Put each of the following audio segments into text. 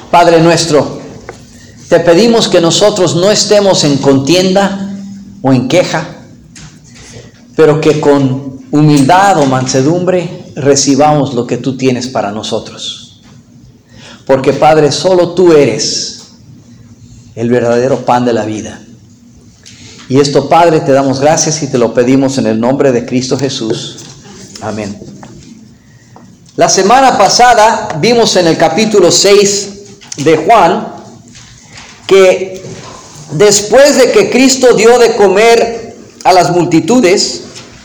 Padre nuestro, te pedimos que nosotros no estemos en contienda o en queja, pero que con humildad o mansedumbre recibamos lo que tú tienes para nosotros. Porque, Padre, solo tú eres el verdadero pan de la vida. Y esto, Padre, te damos gracias y te lo pedimos en el nombre de Cristo Jesús. Amén. La semana pasada vimos en el capítulo 6 de Juan que después de que Cristo dio de comer a las multitudes,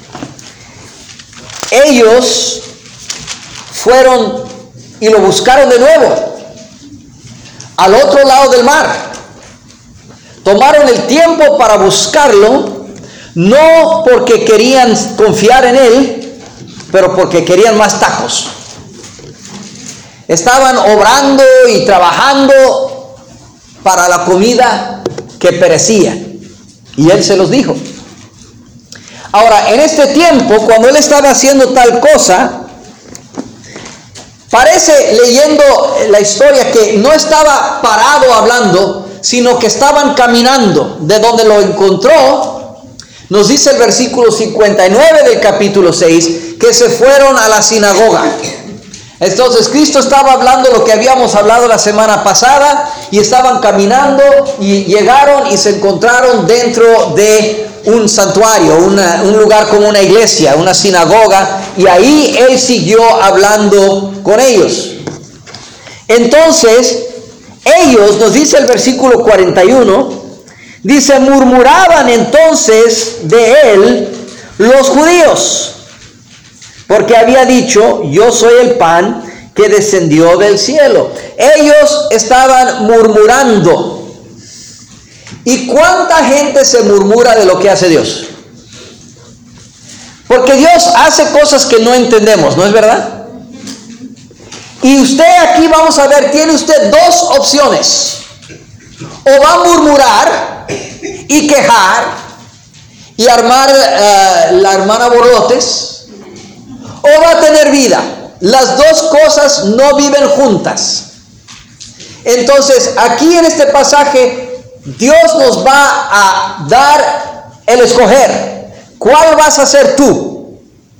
ellos fueron y lo buscaron de nuevo al otro lado del mar. Tomaron el tiempo para buscarlo, no porque querían confiar en él, pero porque querían más tacos. Estaban obrando y trabajando para la comida que perecía. Y él se los dijo. Ahora, en este tiempo, cuando él estaba haciendo tal cosa, parece, leyendo la historia, que no estaba parado hablando, sino que estaban caminando. De donde lo encontró, nos dice el versículo 59 del capítulo 6, que se fueron a la sinagoga. Entonces Cristo estaba hablando lo que habíamos hablado la semana pasada, y estaban caminando y llegaron y se encontraron dentro de un santuario, un lugar como una iglesia, una sinagoga, y ahí él siguió hablando con ellos. Entonces ellos, nos dice el versículo 41, dice: murmuraban entonces de él los judíos, porque había dicho: yo soy el pan que descendió del cielo. Ellos estaban murmurando. ¿Y cuánta gente se murmura de lo que hace Dios? Porque Dios hace cosas que no entendemos, ¿no es verdad? Y usted aquí, vamos a ver, tiene usted dos opciones. O va a murmurar y quejar y armar la hermana borlotes, o va a tener vida. Las dos cosas no viven juntas. Entonces, aquí en este pasaje, Dios nos va a dar el escoger. ¿Cuál vas a ser tú?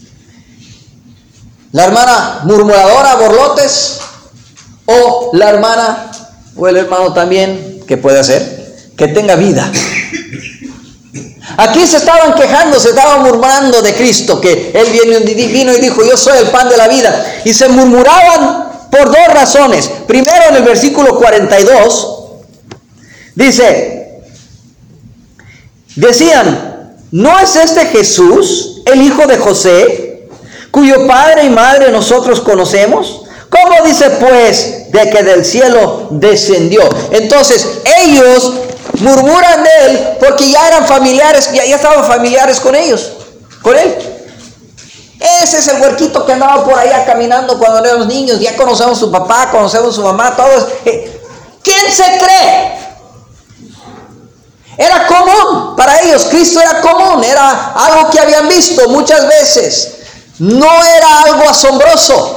¿La hermana murmuradora, borlotes? ¿O la hermana o el hermano también, que puede hacer, que tenga vida? Aquí se estaban quejando, se estaban murmurando de Cristo, que él vino y dijo: yo soy el pan de la vida. Y se murmuraban por dos razones. Primero, en el versículo 42, decían: ¿no es este Jesús, el hijo de José, cuyo padre y madre nosotros conocemos? ¿Cómo dice pues de que del cielo descendió? Entonces ellos murmuran de él porque ya eran familiares, ya estaban familiares con ellos, con él. Ese es el huerquito que andaba por allá caminando cuando éramos niños. Ya conocemos a su papá, conocemos a su mamá, todos. ¿Quién se cree? Era común para ellos. Cristo era común, era algo que habían visto muchas veces. No era algo asombroso.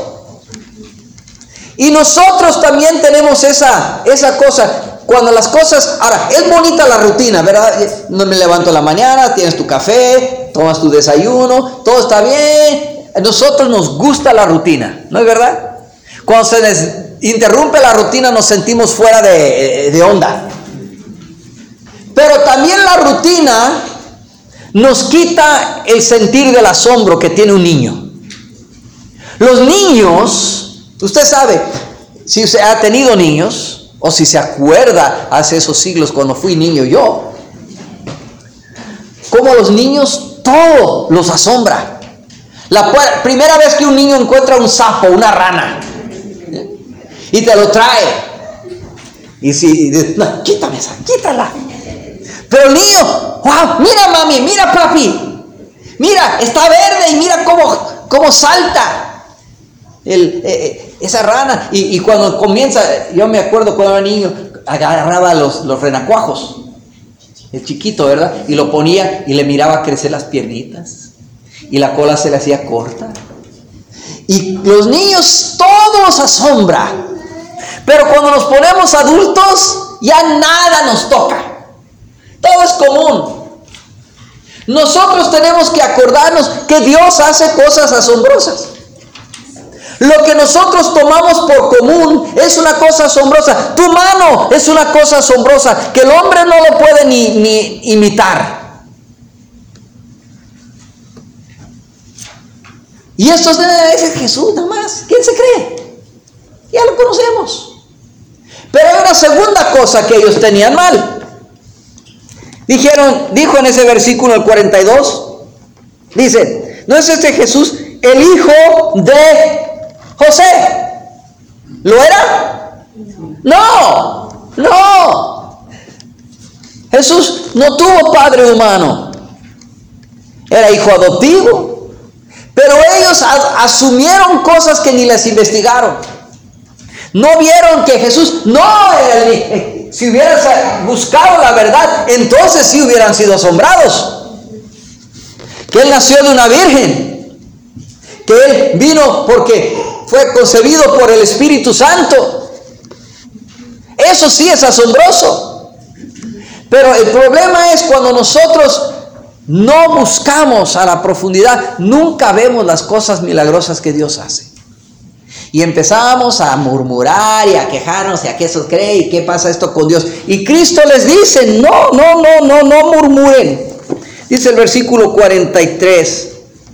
Y nosotros también tenemos esa cosa. Cuando las cosas, ahora, es bonita la rutina, ¿verdad? No me levanto en la mañana, tienes tu café, tomas tu desayuno, todo está bien. A nosotros nos gusta la rutina, ¿no es verdad? Cuando se nos interrumpe la rutina nos sentimos fuera de onda. Pero también la rutina nos quita el sentir del asombro que tiene un niño. Los niños, usted sabe, si usted ha tenido niños, o si se acuerda hace esos siglos cuando fui niño yo, como los niños todo los asombra. La primera vez que un niño encuentra un sapo, una rana, y te lo trae, y si no, quítame esa, quítala. Pero el niño, wow, mira mami, mira papi, mira, está verde y mira cómo salta esa rana. Y cuando comienza, yo me acuerdo cuando era niño, agarraba los renacuajos, el chiquito, ¿verdad? Y lo ponía y le miraba crecer las piernitas y la cola se le hacía corta. Y los niños todos los asombra. Pero cuando nos ponemos adultos, ya nada nos toca. Todo es común. Nosotros tenemos que acordarnos que Dios hace cosas asombrosas. Lo que nosotros tomamos por común es una cosa asombrosa. Tu mano es una cosa asombrosa que el hombre no lo puede ni imitar. Y esto es Jesús nada más. ¿Quién se cree? Ya lo conocemos. Pero hay una segunda cosa que ellos tenían mal. Dijo en ese versículo, el 42, dice, ¿no es este Jesús el hijo de José? ¿Lo era? No. Jesús no tuvo padre humano. Era hijo adoptivo. Pero ellos asumieron cosas que ni les investigaron. No vieron que Jesús no era el hijo. Si hubieran buscado la verdad, entonces sí hubieran sido asombrados. Que Él nació de una virgen. Que Él vino porque fue concebido por el Espíritu Santo. Eso sí es asombroso. Pero el problema es cuando nosotros no buscamos a la profundidad, nunca vemos las cosas milagrosas que Dios hace. Y empezamos a murmurar y a quejarnos y a qué eso cree y qué pasa esto con Dios. Y Cristo les dice, no murmuren. Dice el versículo 43.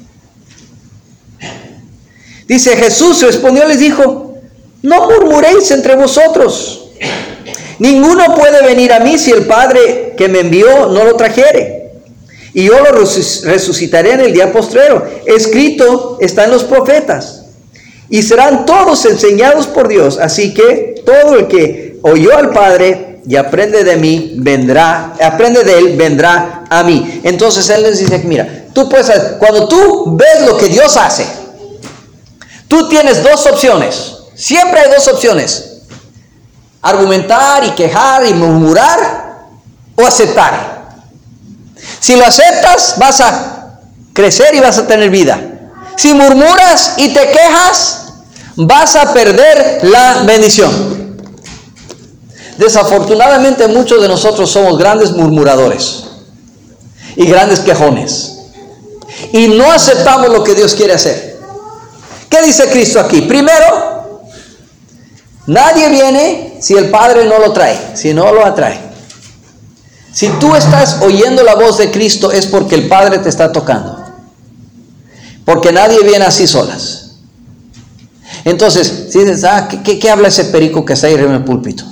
Dice, Jesús respondió y les dijo, no murmuréis entre vosotros. Ninguno puede venir a mí si el Padre que me envió no lo trajere. Y yo lo resucitaré en el día postrero. Escrito está en los profetas. Y serán todos enseñados por Dios. Así que todo el que oyó al Padre y aprende de él, vendrá a mí. Entonces Él les dice, mira, cuando tú ves lo que Dios hace, tú tienes dos opciones. Siempre hay dos opciones. Argumentar y quejar y murmurar, o aceptar. Si lo aceptas, vas a crecer y vas a tener vida. Si murmuras y te quejas, vas a perder la bendición. Desafortunadamente muchos de nosotros somos grandes murmuradores y grandes quejones. Y no aceptamos lo que Dios quiere hacer. ¿Qué dice Cristo aquí? Primero, nadie viene si el Padre no lo trae, si no lo atrae. Si tú estás oyendo la voz de Cristo es porque el Padre te está tocando. Porque nadie viene así solas. Entonces, si dices, ¿qué habla ese perico que está ahí en el púlpito?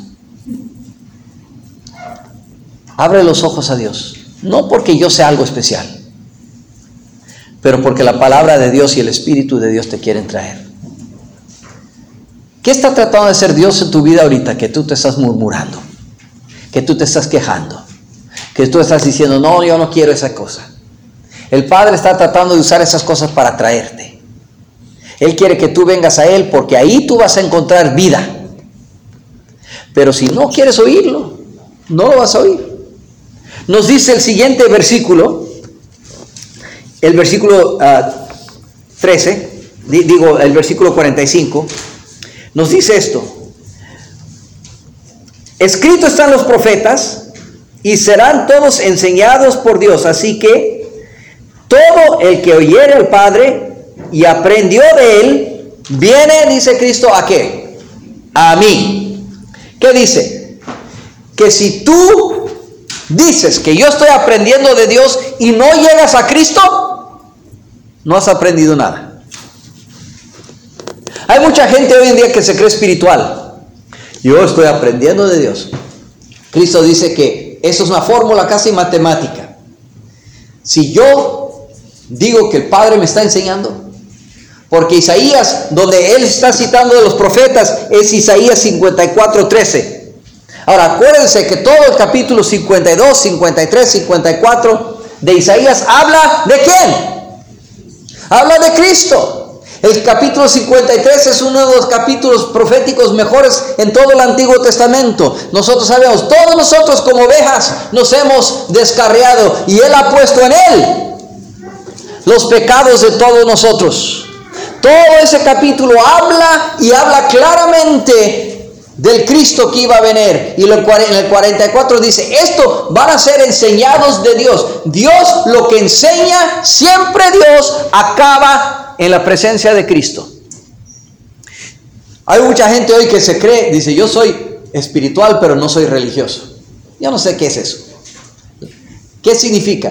Abre los ojos a Dios. No porque yo sea algo especial, pero porque la palabra de Dios y el Espíritu de Dios te quieren traer. ¿Qué está tratando de hacer Dios en tu vida ahorita? Que tú te estás murmurando, que tú te estás quejando, que tú estás diciendo, no, yo no quiero esa cosa. El Padre está tratando de usar esas cosas para traerte. Él quiere que tú vengas a Él porque ahí tú vas a encontrar vida. Pero si no quieres oírlo, no lo vas a oír. Nos dice el siguiente versículo, el versículo 13, el versículo 45, nos dice esto. Escrito están los profetas y serán todos enseñados por Dios. Así que todo el que oyere al Padre y aprendió de Él, viene, dice Cristo, ¿a qué? A mí. ¿Qué dice? Que si tú dices que yo estoy aprendiendo de Dios y no llegas a Cristo, no has aprendido nada. Hay mucha gente hoy en día que se cree espiritual. Yo estoy aprendiendo de Dios. Cristo dice que eso es una fórmula casi matemática. Si yo digo que el Padre me está enseñando, porque Isaías, donde él está citando de los profetas, es Isaías 54:13. Ahora, acuérdense que todo el capítulo 52, 53, 54 de Isaías habla ¿de quién? Habla de Cristo. El capítulo 53 es uno de los capítulos proféticos mejores en todo el Antiguo Testamento. Nosotros sabemos, todos nosotros como ovejas nos hemos descarriado y Él ha puesto en Él los pecados de todos nosotros. Todo ese capítulo habla y habla claramente del Cristo que iba a venir. Y en el 44 dice, esto van a ser enseñados de Dios. Dios lo que enseña, siempre Dios acaba en la presencia de Cristo. Hay mucha gente hoy que se cree, dice, yo soy espiritual pero no soy religioso. Yo no sé qué es eso. ¿Qué significa?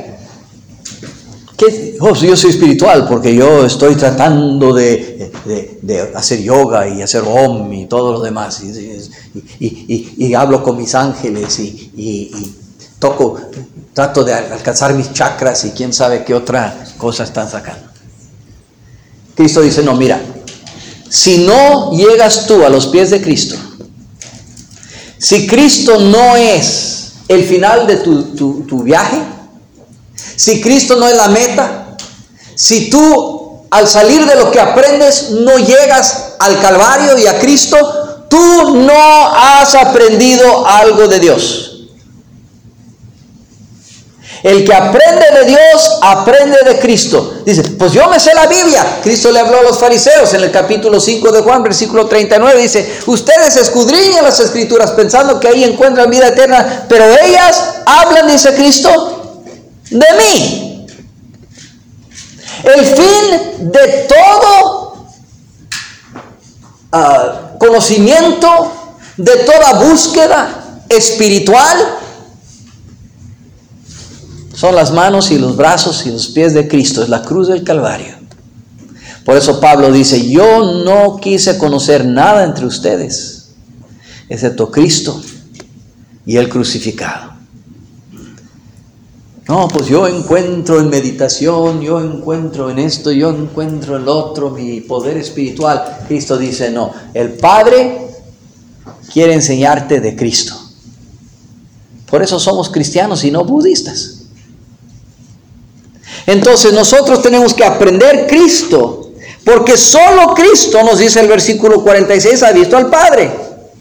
Yo soy espiritual porque yo estoy tratando de hacer yoga y hacer om y todo lo demás. Y hablo con mis ángeles y trato de alcanzar mis chakras y quién sabe qué otra cosa están sacando. Cristo dice, no, mira, si no llegas tú a los pies de Cristo, si Cristo no es el final de tu viaje, si Cristo no es la meta, si tú al salir de lo que aprendes no llegas al Calvario y a Cristo, tú no has aprendido algo de Dios. El que aprende de Dios, aprende de Cristo. Dice, pues yo me sé la Biblia. Cristo le habló a los fariseos en el capítulo 5 de Juan, versículo 39. Dice, ustedes escudriñan las Escrituras pensando que ahí encuentran vida eterna, pero ellas hablan, dice Cristo, de mí. El fin de todo conocimiento, de toda búsqueda espiritual, son las manos y los brazos y los pies de Cristo. Es la cruz del Calvario. Por eso Pablo dice, yo no quise conocer nada entre ustedes, excepto Cristo y el crucificado. No, pues yo encuentro en meditación, yo encuentro en esto, yo encuentro en lo otro, mi poder espiritual. Cristo dice, no, el Padre quiere enseñarte de Cristo. Por eso somos cristianos y no budistas. Entonces nosotros tenemos que aprender Cristo, porque solo Cristo, nos dice el versículo 46, ha visto al Padre.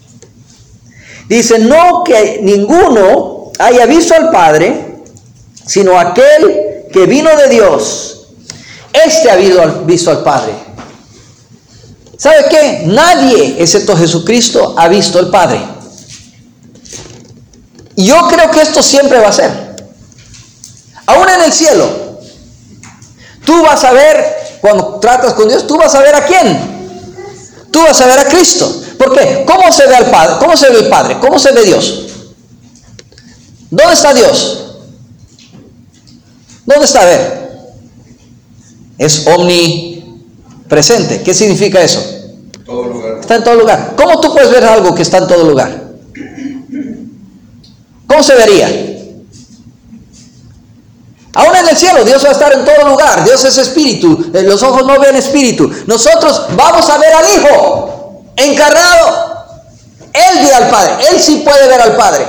Dice, no que ninguno haya visto al Padre, sino aquel que vino de Dios. Este ha visto al Padre. ¿Sabe qué? Nadie, excepto Jesucristo, ha visto al Padre. Y yo creo que esto siempre va a ser. Aún en el cielo, tú vas a ver, cuando tratas con Dios, tú vas a ver a quién. Tú vas a ver a Cristo. ¿Por qué? ¿Cómo se ve al Padre? ¿Cómo se ve el Padre? ¿Cómo se ve Dios? ¿Dónde está Dios? ¿Dónde está? A ver. Es omnipresente. ¿Qué significa eso? Todo lugar. Está en todo lugar. ¿Cómo tú puedes ver algo que está en todo lugar? ¿Cómo se vería? Aún en el cielo, Dios va a estar en todo lugar. Dios es espíritu. Los ojos no ven espíritu. Nosotros vamos a ver al Hijo encarnado. Él ve al Padre. Él sí puede ver al Padre.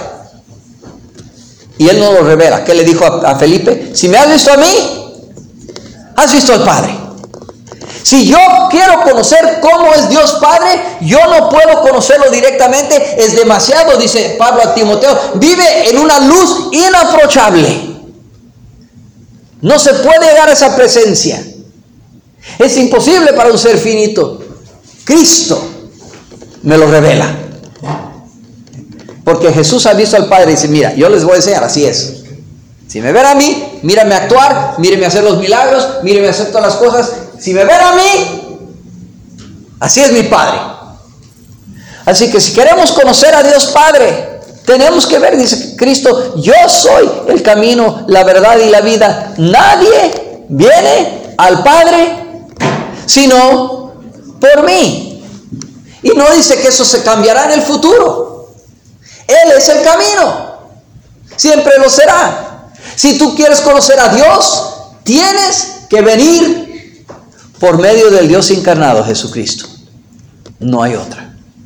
Y Él no lo revela. ¿Qué le dijo a Felipe? Si me has visto a mí, has visto al Padre. Si yo quiero conocer cómo es Dios Padre, yo no puedo conocerlo directamente. Es demasiado, dice Pablo a Timoteo. Vive en una luz inapproachable. No se puede llegar a esa presencia. Es imposible para un ser finito. Cristo me lo revela. Porque Jesús ha visto al Padre y dice, mira, yo les voy a enseñar, así es. Si me ven a mí, mírame actuar, mírame hacer los milagros, mírame hacer todas las cosas. Si me ven a mí, así es mi Padre. Así que si queremos conocer a Dios Padre, tenemos que ver, dice Cristo, yo soy el camino, la verdad y la vida. Nadie viene al Padre sino por mí. Y no dice que eso se cambiará en el futuro. Él es el camino. Siempre lo será. Si tú quieres conocer a Dios, tienes que venir por medio del Dios encarnado, Jesucristo. No hay otra.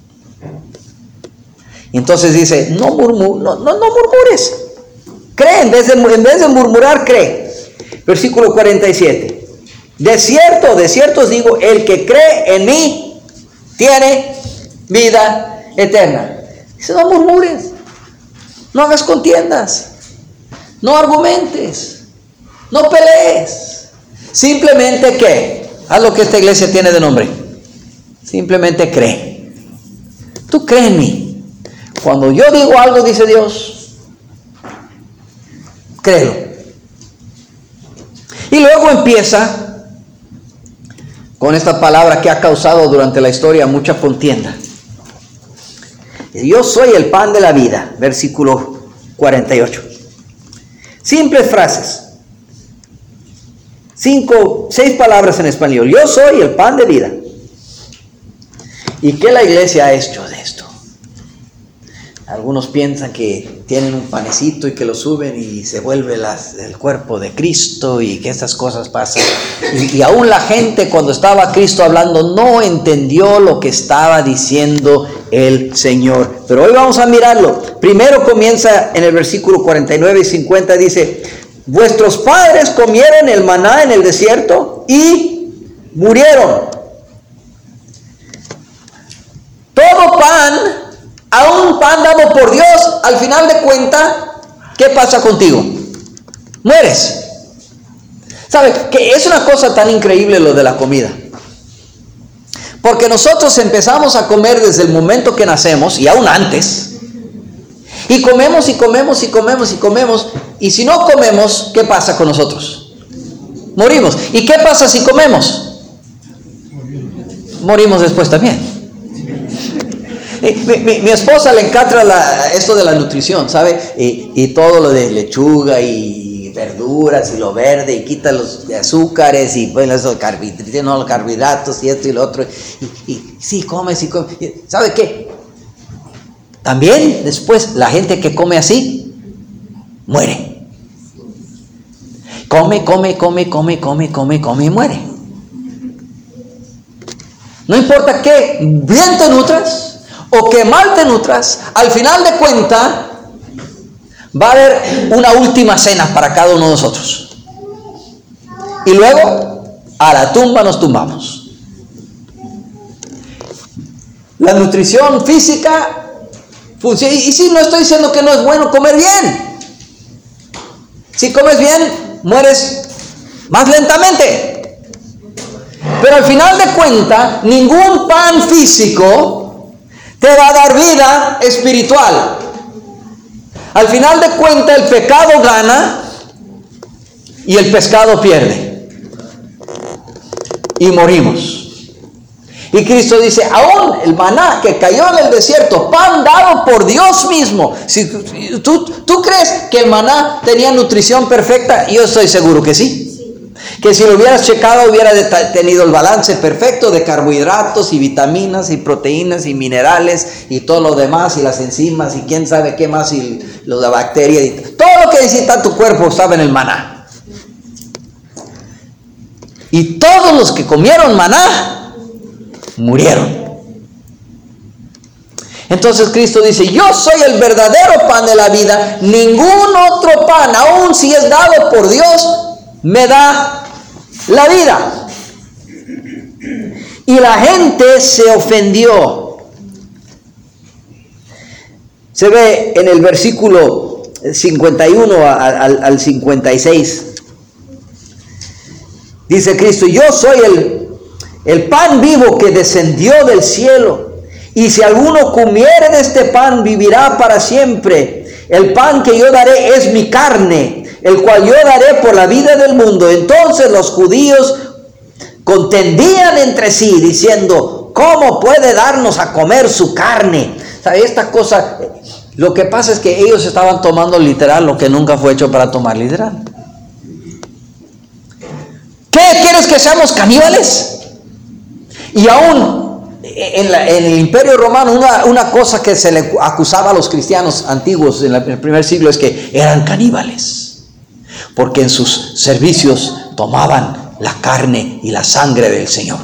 Y entonces dice, no murmures. Cree, en vez de murmurar, cree. Versículo 47. De cierto os digo, el que cree en mí, tiene vida eterna. Dice, no murmures. No hagas contiendas. No argumentes. No pelees. Simplemente ¿qué? Haz lo que esta iglesia tiene de nombre. Simplemente cree. Tú crees en mí. Cuando yo digo algo, dice Dios, créelo. Y luego empieza con esta palabra que ha causado durante la historia mucha contienda. Yo soy el pan de la vida, versículo 48. Simples frases. 6 palabras en español. Yo soy el pan de vida. ¿Y qué la iglesia ha hecho de esto? Algunos piensan que tienen un panecito y que lo suben y se vuelve el cuerpo de Cristo y que estas cosas pasan. Y aún la gente, cuando estaba Cristo hablando, no entendió lo que estaba diciendo el Señor. Pero hoy vamos a mirarlo. Primero comienza en el versículo 49 y 50, dice: vuestros padres comieron el maná en el desierto y murieron. Todo pan, aún pan dado por Dios, al final de cuentas, ¿qué pasa contigo? Mueres. ¿Sabe? Que es una cosa tan increíble lo de la comida. Porque nosotros empezamos a comer desde el momento que nacemos, y aún antes. Y comemos y comemos y comemos y comemos. Y si no comemos, ¿qué pasa con nosotros? Morimos. ¿Y qué pasa si comemos? Morimos después también. Mi esposa le encanta esto de la nutrición, ¿sabe? Y todo lo de lechuga y verduras y lo verde y quita los azúcares y pues los carbohidratos y esto y lo otro. Y sí, come. ¿Sabe qué? También después la gente que come así muere. Come y muere. No importa qué bien te nutras o que mal te nutras, al final de cuentas va a haber una última cena para cada uno de nosotros. Y luego a la tumba nos tumbamos. La nutrición física funciona. Y sí, no estoy diciendo que no es bueno comer bien. Si comes bien, mueres más lentamente. Pero al final de cuentas, ningún pan físico te va a dar vida espiritual. Al final de cuentas, el pecado gana y el pescado pierde. Y morimos. Y Cristo dice, aún el maná que cayó en el desierto, pan dado por Dios mismo. Si ¿tú crees que el maná tenía nutrición perfecta? Yo estoy seguro que sí. Que si lo hubieras checado hubiera tenido el balance perfecto de carbohidratos y vitaminas y proteínas y minerales y todo lo demás y las enzimas y quién sabe qué más y la bacteria y todo lo que necesita tu cuerpo estaba en el maná. Y todos los que comieron maná murieron. Entonces Cristo dice, yo soy el verdadero pan de la vida, ningún otro pan, aun si es dado por Dios, me da la vida. Y la gente se ofendió. Se ve en el versículo 51 al 56. Dice Cristo, yo soy el pan vivo que descendió del cielo. Y si alguno comiere de este pan, vivirá para siempre. El pan que yo daré es mi carne, el cual yo daré por la vida del mundo. Entonces los judíos contendían entre sí, diciendo, ¿cómo puede darnos a comer su carne? ¿Sabe? Esta cosa, lo que pasa es que ellos estaban tomando literal lo que nunca fue hecho para tomar literal. ¿Qué quieres que seamos caníbales? Y aún en el Imperio Romano una cosa que se le acusaba a los cristianos antiguos en el primer siglo es que eran caníbales, porque en sus servicios tomaban la carne y la sangre del Señor.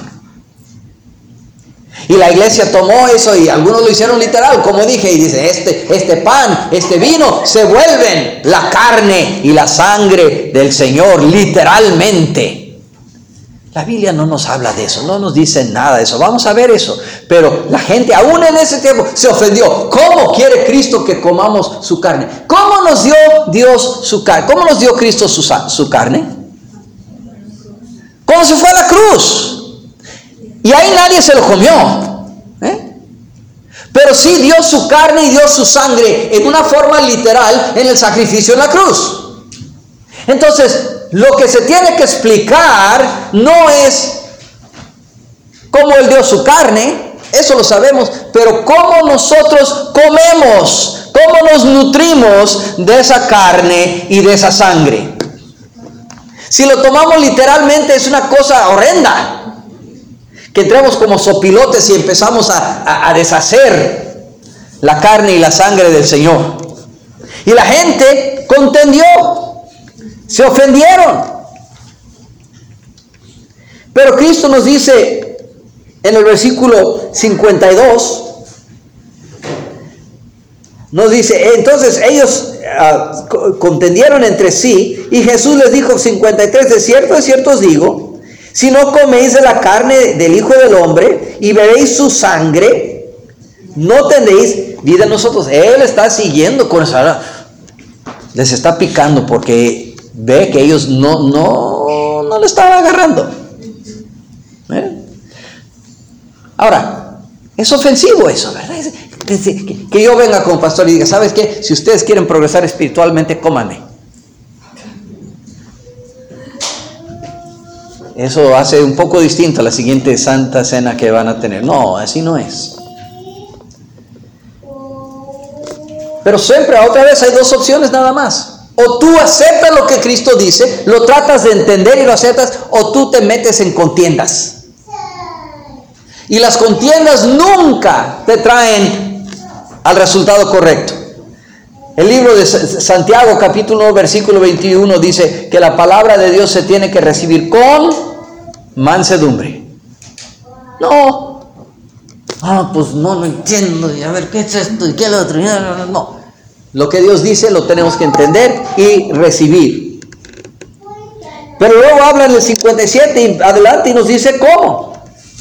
Y la iglesia tomó eso y algunos lo hicieron literal, como dije, y dice, este pan, este vino, se vuelven la carne y la sangre del Señor, literalmente. La Biblia no nos habla de eso, no nos dice nada de eso. Vamos a ver eso. Pero la gente aún en ese tiempo se ofendió. ¿Cómo quiere Cristo que comamos su carne? ¿Cómo nos dio Dios su carne? ¿Cómo nos dio Cristo su carne? ¿Cómo se fue a la cruz? Y ahí nadie se lo comió. pero sí dio su carne y dio su sangre en una forma literal en el sacrificio en la cruz. Entonces, lo que se tiene que explicar no es cómo Él dio su carne, eso lo sabemos, pero cómo nosotros comemos, cómo nos nutrimos de esa carne y de esa sangre. Si lo tomamos literalmente es una cosa horrenda, que entremos como sopilotes y empezamos a deshacer la carne y la sangre del Señor. Y la gente contendió, se ofendieron. Pero Cristo nos dice en el versículo 52, nos dice, entonces ellos contendieron entre sí, y Jesús les dijo, 53, de cierto os digo, si no coméis de la carne del Hijo del Hombre y bebéis su sangre, no tendréis vida en nosotros. Él está siguiendo con esa, les está picando porque ve que ellos no le estaban agarrando. Ahora, es ofensivo eso, ¿verdad? Que yo venga como pastor y diga, ¿sabes qué? Si ustedes quieren progresar espiritualmente, cómanme. Eso hace un poco distinto a la siguiente Santa Cena que van a tener. No, así no es. Pero siempre, otra vez, hay dos opciones nada más. O tú aceptas lo que Cristo dice, lo tratas de entender y lo aceptas, o tú te metes en contiendas. Y las contiendas nunca te traen al resultado correcto. El libro de Santiago, capítulo 1, versículo 21, dice que la palabra de Dios se tiene que recibir con mansedumbre. No. Pues no entiendo. Y a ver, ¿qué es esto? ¿Y qué es lo otro? No. Lo que Dios dice lo tenemos que entender y recibir. Pero luego habla en el 57 y adelante y nos dice cómo.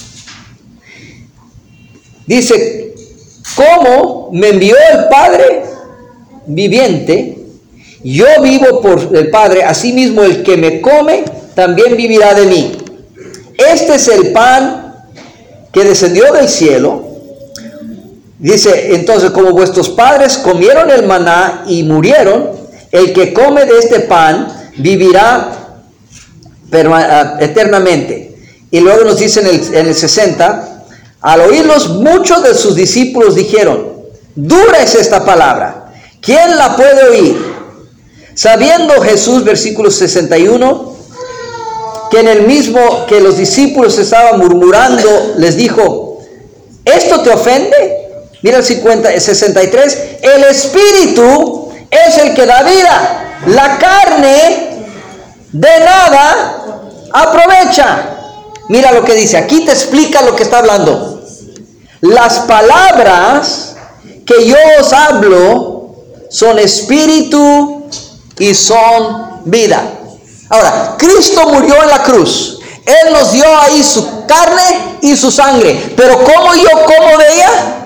Dice, ¿cómo me envió el Padre viviente? Yo vivo por el Padre, asimismo el que me come también vivirá de mí. Este es el pan que descendió del cielo. Dice, entonces, como vuestros padres comieron el maná y murieron, el que come de este pan vivirá eternamente. Y luego nos dice en el 60, al oírlos, muchos de sus discípulos dijeron, dura es esta palabra, ¿quién la puede oír? Sabiendo Jesús, versículo 61, que en el mismo que los discípulos estaban murmurando, les dijo, ¿esto te ofende? Mira el 63, el Espíritu es el que da vida, la carne de nada aprovecha. Mira lo que dice, aquí te explica lo que está hablando. Las palabras que yo os hablo son espíritu y son vida. Ahora, Cristo murió en la cruz. Él nos dio ahí su carne y su sangre. Pero ¿cómo yo como de ella?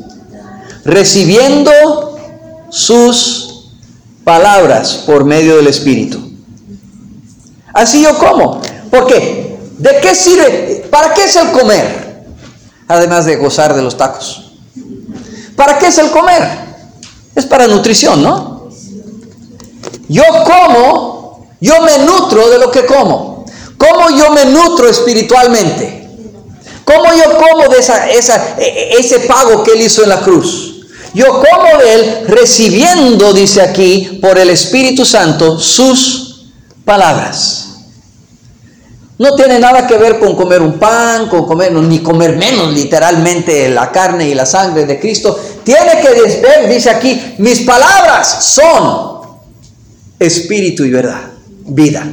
Recibiendo sus palabras por medio del Espíritu. Así yo como. ¿Por qué? ¿De qué sirve? ¿Para qué es el comer? Además de gozar de los tacos. ¿Para qué es el comer? Es para nutrición, ¿no? Yo como, yo me nutro de lo que como. ¿Cómo yo me nutro espiritualmente? ¿Cómo yo como de ese pago que Él hizo en la cruz? Yo como de Él recibiendo, dice aquí, por el Espíritu Santo, sus palabras. No tiene nada que ver con comer un pan, ni comer menos literalmente la carne y la sangre de Cristo. Tiene que ver, dice aquí, mis palabras son espíritu y verdad, vida.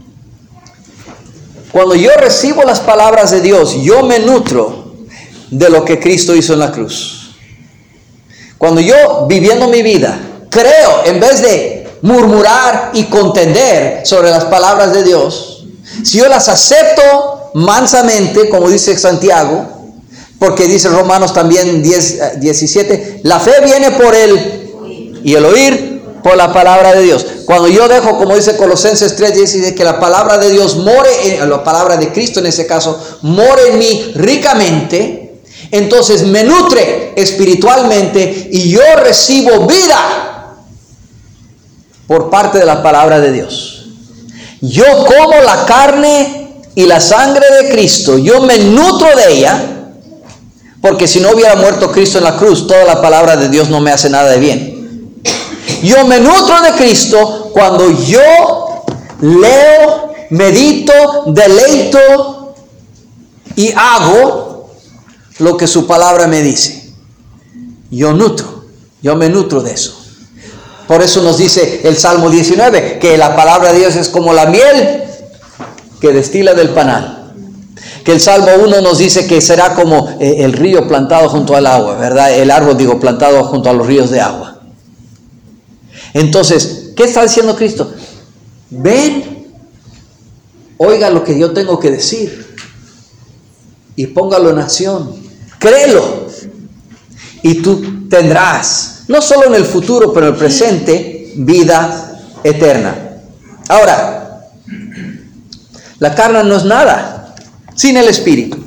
Cuando yo recibo las palabras de Dios, yo me nutro de lo que Cristo hizo en la cruz. Cuando yo, viviendo mi vida, creo, en vez de murmurar y contender sobre las palabras de Dios, si yo las acepto mansamente, como dice Santiago, porque dice Romanos también 10:17, la fe viene por el y el oír por la palabra de Dios. Cuando yo dejo, como dice Colosenses 3:10, que la palabra de Dios more, la palabra de Cristo en ese caso, more en mí ricamente, entonces me nutre espiritualmente y yo recibo vida por parte de la palabra de Dios. Yo como la carne y la sangre de Cristo, yo me nutro de ella, porque si no hubiera muerto Cristo en la cruz, toda la palabra de Dios no me hace nada de bien. Yo me nutro de Cristo cuando yo leo, medito, deleito y hago lo que su palabra me dice. Yo me nutro de eso. Por eso nos dice el Salmo 19 que la palabra de Dios es como la miel que destila del panal. Que el Salmo 1 nos dice que será como el río plantado junto al agua, ¿verdad? El árbol, plantado junto a los ríos de agua. Entonces, ¿qué está diciendo Cristo? Ven, oiga lo que yo tengo que decir y póngalo en acción. Créelo y tú tendrás, no solo en el futuro, pero en el presente, vida eterna. Ahora, la carne no es nada sin el Espíritu.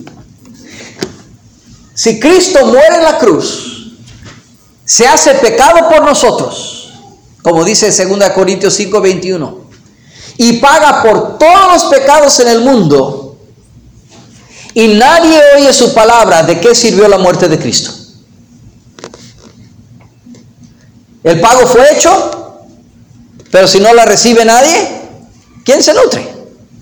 Si Cristo muere en la cruz, se hace pecado por nosotros, como dice 2 Corintios 5:21, y paga por todos los pecados en el mundo, y nadie oye su palabra, ¿de qué sirvió la muerte de Cristo? El pago fue hecho, pero si no la recibe nadie, ¿quién se nutre?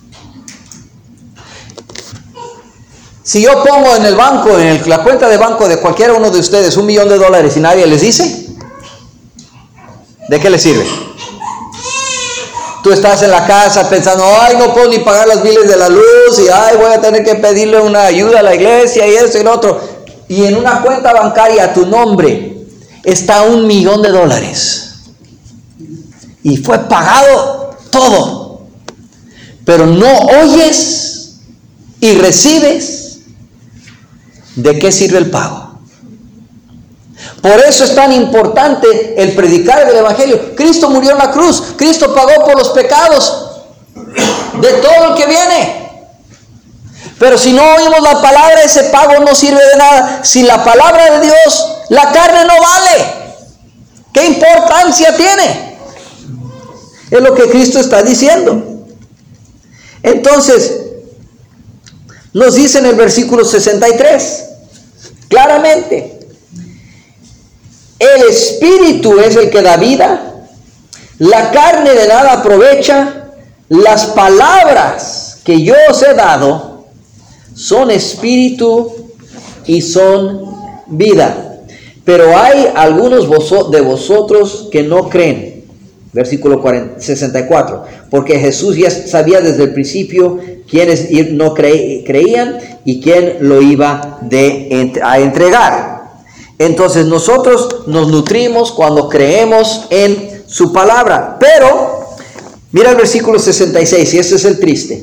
Si yo pongo en el banco, en la cuenta de banco de cualquiera uno de ustedes $1 millón y nadie les dice, ¿de qué les sirve? Tú estás en la casa pensando, ay, no puedo ni pagar las biles de la luz, y ay, voy a tener que pedirle una ayuda a la iglesia y esto y lo otro. Y en una cuenta bancaria a tu nombre está $1 millón. Y fue pagado todo. Pero no oyes y recibes. ¿De qué sirve el pago? Por eso es tan importante el predicar el Evangelio. Cristo murió en la cruz. Cristo pagó por los pecados de todo el que viene. Pero si no oímos la palabra, ese pago no sirve de nada. Sin la palabra de Dios, la carne no vale. ¿Qué importancia tiene? Es lo que Cristo está diciendo. Entonces, nos dice en el versículo 63, claramente, el Espíritu es el que da vida, la carne de nada aprovecha, las palabras que yo os he dado son espíritu y son vida. Pero hay algunos de vosotros que no creen. Versículo 64. Porque Jesús ya sabía desde el principio quiénes no creían y quién lo iba a entregar. Entonces nosotros nos nutrimos cuando creemos en su palabra. Pero, mira el versículo 66, y este es el triste.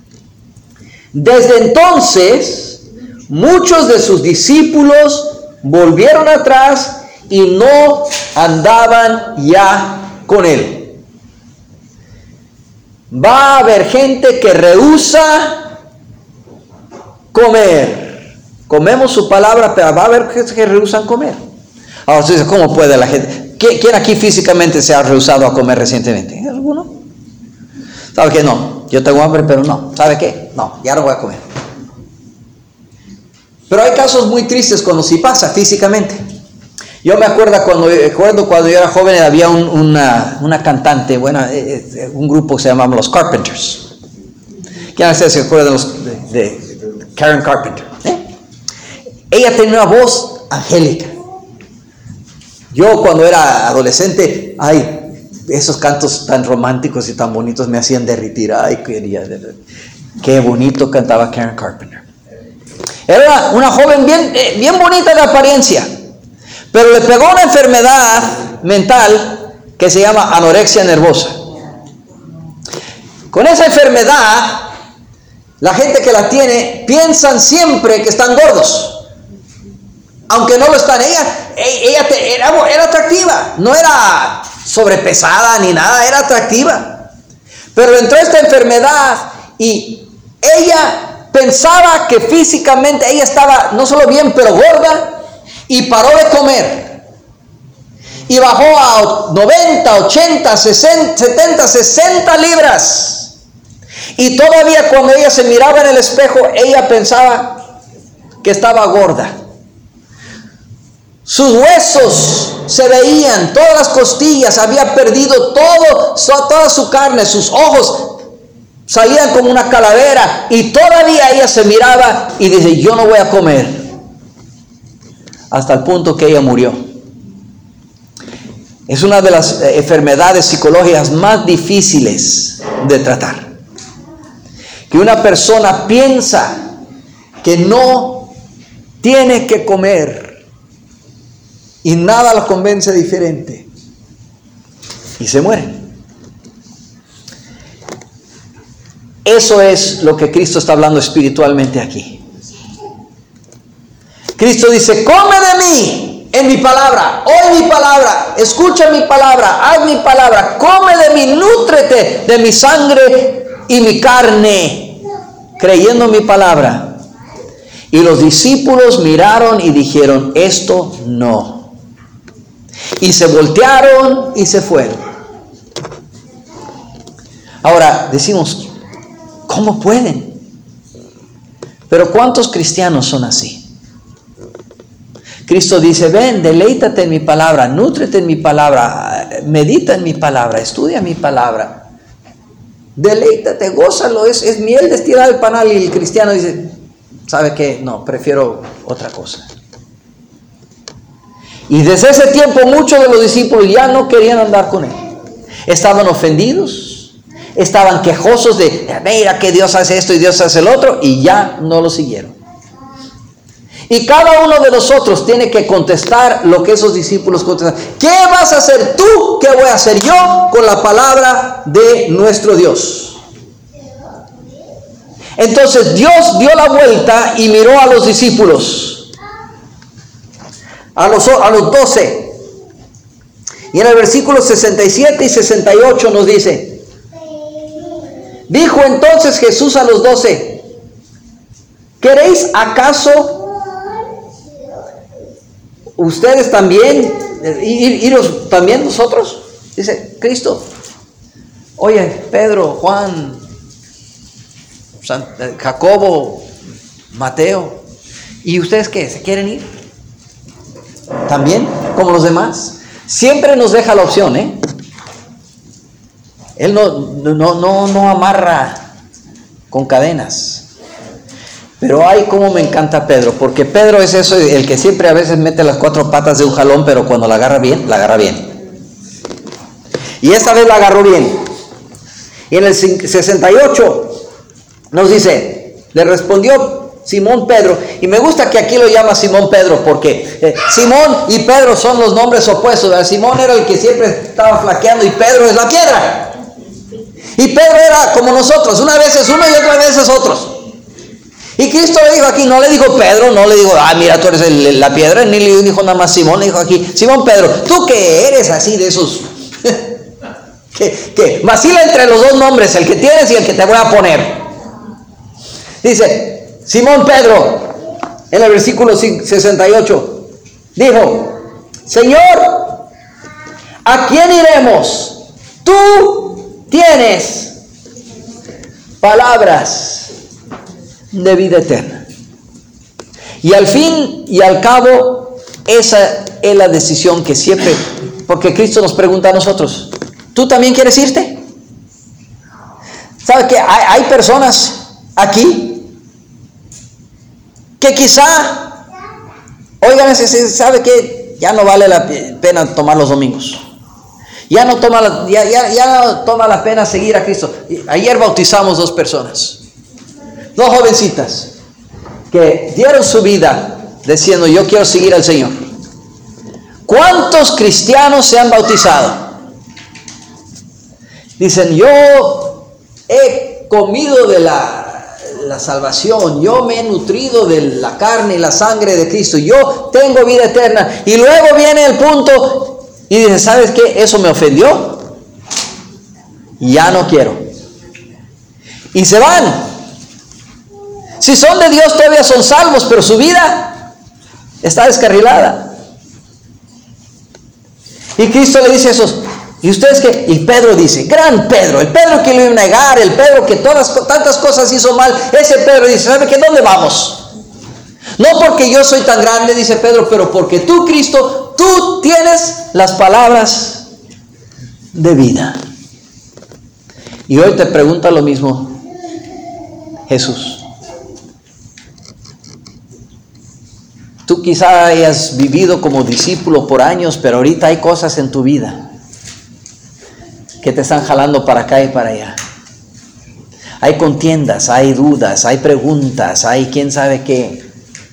Desde entonces, muchos de sus discípulos volvieron atrás y no andaban ya con él. Va a haber gente que rehúsa comer. Comemos su palabra, pero va a haber gente que rehusan comer. Ahora usted dice, ¿cómo puede la gente? ¿Quién aquí físicamente se ha rehusado a comer recientemente? ¿Alguno? ¿Sabe qué? No, yo tengo hambre, pero no. ¿Sabe qué? No, ya no voy a comer. Pero hay casos muy tristes cuando sí pasa físicamente. Yo me acuerdo cuando yo era joven, había una cantante, un grupo que se llamaba los Carpenters. ¿Quién se acuerda de Karen Carpenter? Ella tenía una voz angélica. Yo cuando era adolescente, esos cantos tan románticos y tan bonitos me hacían derretir. Qué bonito cantaba Karen Carpenter. Era una joven bien bonita de apariencia. Pero le pegó una enfermedad mental que se llama anorexia nervosa. Con esa enfermedad, la gente que la tiene piensan siempre que están gordos, aunque no lo están. Ella era atractiva, no era sobrepesada ni nada, era atractiva. Pero entró esta enfermedad y ella pensaba que físicamente ella estaba no solo bien, pero gorda, y paró de comer. Y bajó a 90, 80, 60, 70, 60 libras. Y todavía cuando ella se miraba en el espejo, ella pensaba que estaba gorda. Sus huesos se veían, todas las costillas, había perdido toda su carne, sus ojos salían como una calavera, y todavía ella se miraba y dice, yo no voy a comer, hasta el punto que ella murió. Es una de las enfermedades psicológicas más difíciles de tratar, que una persona piensa que no tiene que comer y nada lo convence diferente y se muere. Eso es lo que Cristo está hablando espiritualmente aquí. Cristo dice, come de mí en mi palabra, oye mi palabra, escucha mi palabra, haz mi palabra, come de mí, nútrete de mi sangre y mi carne, creyendo en mi palabra. Y los discípulos miraron y dijeron, esto no. Y se voltearon y se fueron. Ahora decimos, ¿cómo pueden? Pero ¿cuántos cristianos son así? Cristo dice, ven, deleítate en mi palabra, nútrete en mi palabra, medita en mi palabra, estudia mi palabra. Deleítate, gózalo, es miel destilada del panal. Y el cristiano dice, ¿sabe qué? No, prefiero otra cosa. Y desde ese tiempo muchos de los discípulos ya no querían andar con él. Estaban ofendidos, estaban quejosos de, mira que Dios hace esto y Dios hace el otro, y ya no lo siguieron. Y cada uno de nosotros tiene que contestar lo que esos discípulos contestaron. ¿Qué vas a hacer tú? ¿Qué voy a hacer yo con la palabra de nuestro Dios? Entonces Dios dio la vuelta y miró a los discípulos, a los 12. Y en el versículo 67 y 68 nos dice, dijo entonces Jesús a los 12, ¿queréis acaso ustedes también iros también nosotros? Dice Cristo, oye, Pedro, Juan, Jacobo, Mateo, ¿y ustedes qué? ¿Se quieren ir? ¿También? ¿Como los demás? Siempre nos deja la opción, ¿eh? Él no amarra con cadenas. Pero ay, cómo me encanta Pedro, porque Pedro es eso, el que siempre a veces mete las 4 patas de un jalón, pero cuando la agarra bien, la agarra bien. Y esta vez la agarró bien. Y en el 68 nos dice, le respondió Simón Pedro, y me gusta que aquí lo llama Simón Pedro, porque Simón y Pedro son los nombres opuestos, ¿verdad? Simón era el que siempre estaba flaqueando y Pedro es la piedra. Y Pedro era como nosotros, una vez es uno y otra vez es otros. Y Cristo le dijo aquí, no le dijo Pedro, no le dijo, mira, tú eres la piedra, ni le dijo nada más Simón, le dijo aquí, Simón Pedro, tú que eres así de esos, que vacila entre los dos nombres, el que tienes y el que te voy a poner. Dice, Simón Pedro, en el versículo 68, dijo, Señor, ¿a quién iremos? Tú tienes palabras de vida eterna. Y al fin y al cabo, esa es la decisión que siempre, porque Cristo nos pregunta a nosotros, ¿tú también quieres irte? ¿Sabe que hay personas aquí que quizá, oigan, ¿sabe que ya no vale la pena tomar los domingos? Ya no toma la pena seguir a Cristo. Ayer bautizamos 2 personas. 2 jovencitas que dieron su vida diciendo, yo quiero seguir al Señor. ¿Cuántos cristianos se han bautizado? Dicen, yo he comido de la salvación, yo me he nutrido de la carne y la sangre de Cristo, yo tengo vida eterna. Y luego viene el punto y dice, ¿sabes qué? Eso me ofendió, ya no quiero. Y se van. Si son de Dios todavía son salvos, pero su vida está descarrilada. Y Cristo le dice a esos, ¿y ustedes qué? Y Pedro dice, gran Pedro, el Pedro que lo iba a negar, el Pedro que tantas cosas hizo mal, ese Pedro dice, ¿sabe qué? ¿Dónde vamos? No porque yo soy tan grande, dice Pedro, pero porque tú, Cristo, tú tienes las palabras de vida. Y hoy te pregunta lo mismo Jesús. Tú quizá hayas vivido como discípulo por años, pero ahorita hay cosas en tu vida que te están jalando para acá y para allá. Hay contiendas, hay dudas, hay preguntas, hay quién sabe qué.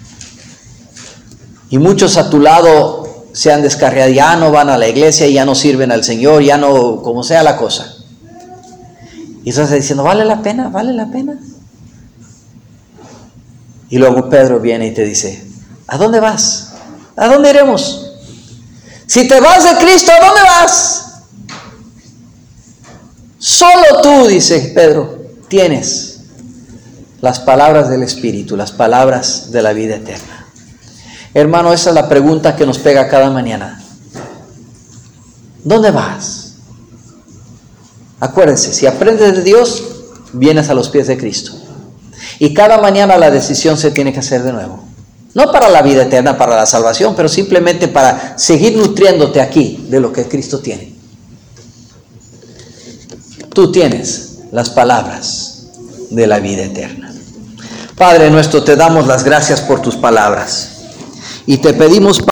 Y muchos a tu lado se han descarriado, ya no van a la iglesia, ya no sirven al Señor, ya no, como sea la cosa. Y estás diciendo, ¿vale la pena? ¿Vale la pena? Y luego Pedro viene y te dice, ¿a dónde vas? ¿A dónde iremos? Si te vas de Cristo, ¿a dónde vas? Solo tú, dice Pedro, tienes las palabras del Espíritu, las palabras de la vida eterna. Hermano, esa es la pregunta que nos pega cada mañana. ¿Dónde vas? Acuérdense, si aprendes de Dios, vienes a los pies de Cristo. Y cada mañana la decisión se tiene que hacer de nuevo. No para la vida eterna, para la salvación, pero simplemente para seguir nutriéndote aquí de lo que Cristo tiene. Tú tienes las palabras de la vida eterna. Padre nuestro, te damos las gracias por tus palabras. Y te pedimos,